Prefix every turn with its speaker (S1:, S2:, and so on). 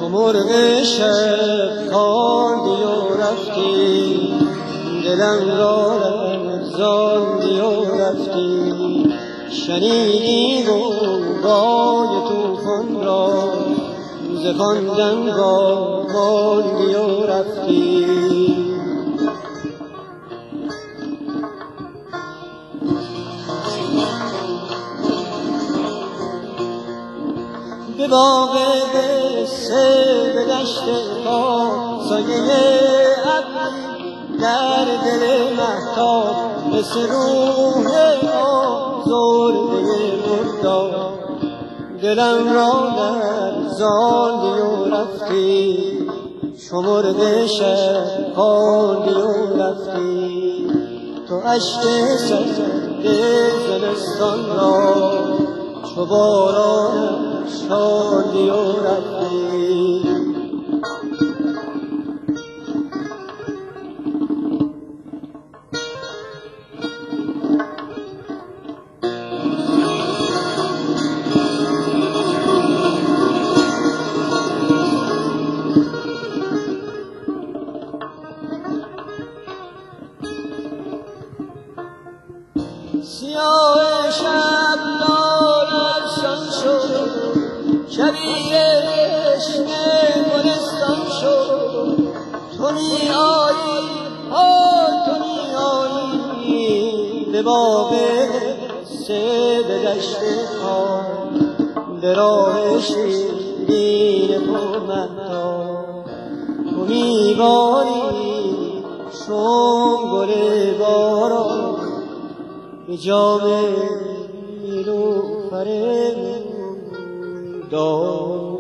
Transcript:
S1: مرغ شب خواندی و رفتی، دلم را لرزاندی و رفتی. شنیدی غوغای طوفان را، ز خواندن ماندی و رفتی. به باغ قصه به دشت خواب، سایه ابری در دل مهتاب، مثل روح آزرده مردار. دلم را لرزاندی و رفتی، چو مرغ شب خواندی و رفتی. تو اشک سرد زمستان را، چو باران شاندی و رفتی. سیاه شب نالرسان شد، شبیه تشنه گلستان شد. تو می آیی، تو می آیی، به باغ قصه به دشت خواب، به راه شیرین پرمهتاب. تو می باری چون گل باران، به جام نیلوفر دار.